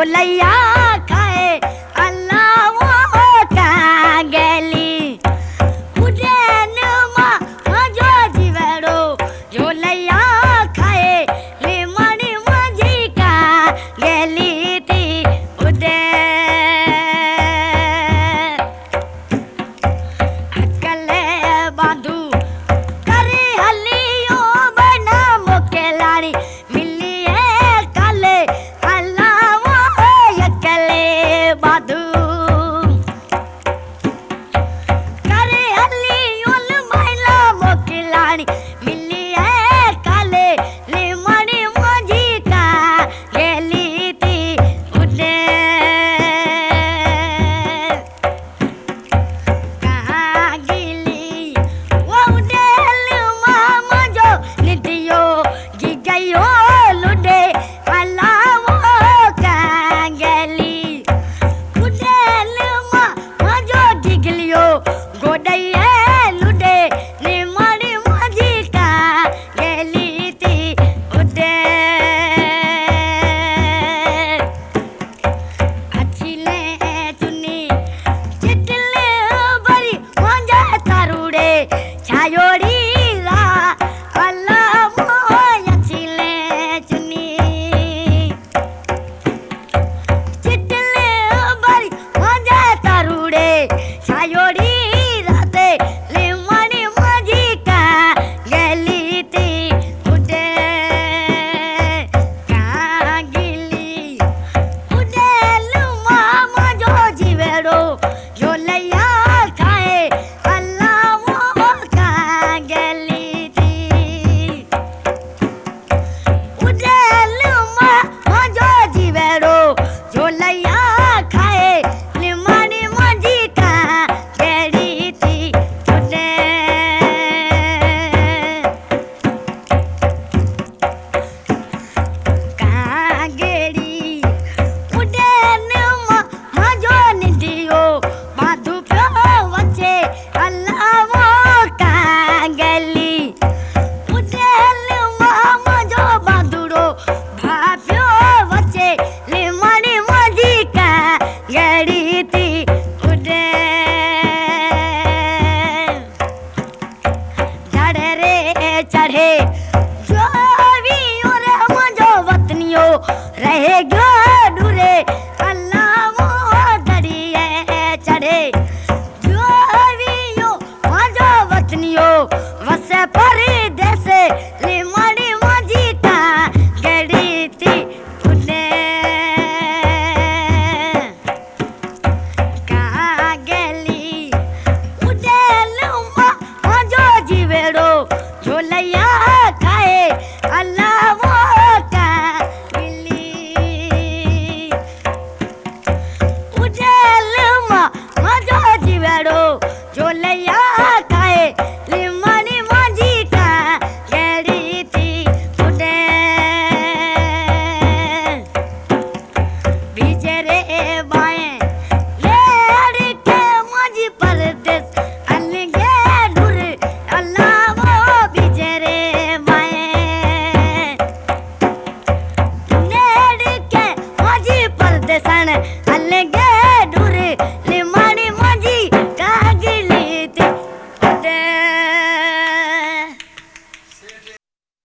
झोलैया खाए अल्लाह वो कांगेली उदेन माँ जो जीवरो झोलैया खाए ले मणि मजी का गेली थी उदे अकले बांधू करे हलियो बना मोके लाड़ी मिली है काले अल्लाह वो अकले बांधू करे हलियो महिला मोके लाड़ी मिली है काले ले मणि मजी का गेली थी उदे कहाँ गिली वो उदेल मामा जो निधियो गी गयो लुडे अल्लाह वो कहाँ गेली उदेल मामा जो गिगलियो गोडैया लुडे ने मणि मजी का गेली थी उदे अच्छीले चुनी चिटले बरी मंजा तारुड़े छायोड़ी रा अल्लाह वो अच्छीले चुनी चिटले बरी मंजा तारुड़े छायोड़ी राते ले मणि मजी का गेली थी उदे कहाँ गिली उदेल मामा जो जीवेरो झोलैया खाए अल्लाह वो कहाँ गेली थी उदेल मामा जो जीवेरो झोलैया खाए ले मणि मजी का गेली थी उदे कहाँ गेली उदेन मामा जो निधियो बांधू प्यो वचे अल्लाह वो कहाँ गेली उदेल मामा जो बांधुड़ो भाप्यो वचे ले मणि मजी का गेली थी उदे चढ़े रे चढ़े जो भी और मजो वतनियो रहे गो डूरे अल्लाह वो दरिए चढ़े जो भी मजो वतनियो वसे परदेस ले मणि मजी का गेली थी उदे कहाँ गेली उदेल मामा जो जीवेरो झोलैया खाए अल्लाह वो कहाँ गिली उदेल मामा जो जीवेरो झोलैया खाए ले मणि मजी का गेली थी उदे बीजे रे बाएं लेड़ के मजी परदेस अलगे ढूर अल्लाह वो बीजे रे बाएं लेड़ के मजी परदेसन